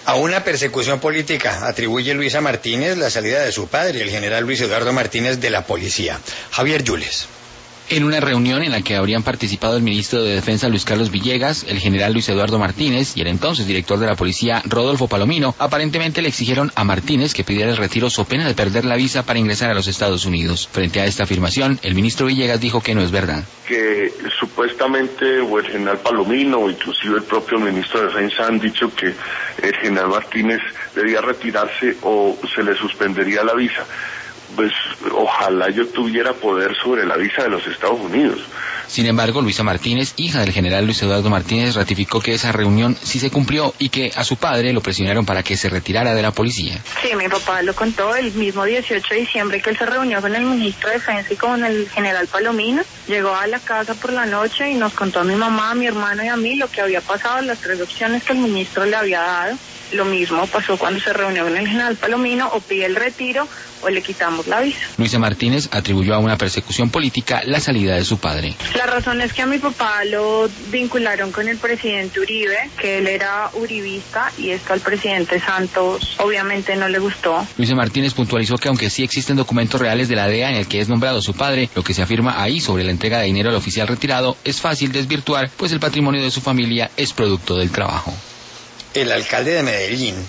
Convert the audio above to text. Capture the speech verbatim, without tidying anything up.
A una persecución política atribuye Luisa Martínez la salida de su padre, el general Luis Eduardo Martínez, de la policía. Javier Yules. En una reunión en la que habrían participado el ministro de Defensa Luis Carlos Villegas, el general Luis Eduardo Martínez y el entonces director de la policía Rodolfo Palomino, aparentemente le exigieron a Martínez que pidiera el retiro so pena de perder la visa para ingresar a los Estados Unidos. Frente a esta afirmación, el ministro Villegas dijo que no es verdad. Que supuestamente o el general Palomino o inclusive el propio ministro de Defensa han dicho que el general Martínez debía retirarse o se le suspendería la visa. Pues ojalá yo tuviera poder sobre la visa de los Estados Unidos. Sin embargo, Luisa Martínez, hija del general Luis Eduardo Martínez, ratificó que esa reunión sí se cumplió y que a su padre lo presionaron para que se retirara de la policía. Sí, mi papá lo contó el mismo dieciocho de diciembre que él se reunió con el ministro de Defensa y con el general Palomino. Llegó a la casa por la noche y nos contó a mi mamá, a mi hermano y a mí lo que había pasado, las tres opciones que el ministro le había dado. Lo mismo pasó cuando se reunió con el general Palomino, o pide el retiro o le quitamos la visa. Luisa Martínez atribuyó a una persecución política la salida de su padre. La razón es que a mi papá lo vincularon con el presidente Uribe, que él era uribista, y esto al presidente Santos obviamente no le gustó. Luisa Martínez puntualizó que aunque sí existen documentos reales de la D E A en el que es nombrado su padre, lo que se afirma ahí sobre la entrega de dinero al oficial retirado es fácil desvirtuar, pues el patrimonio de su familia es producto del trabajo. El alcalde de Medellín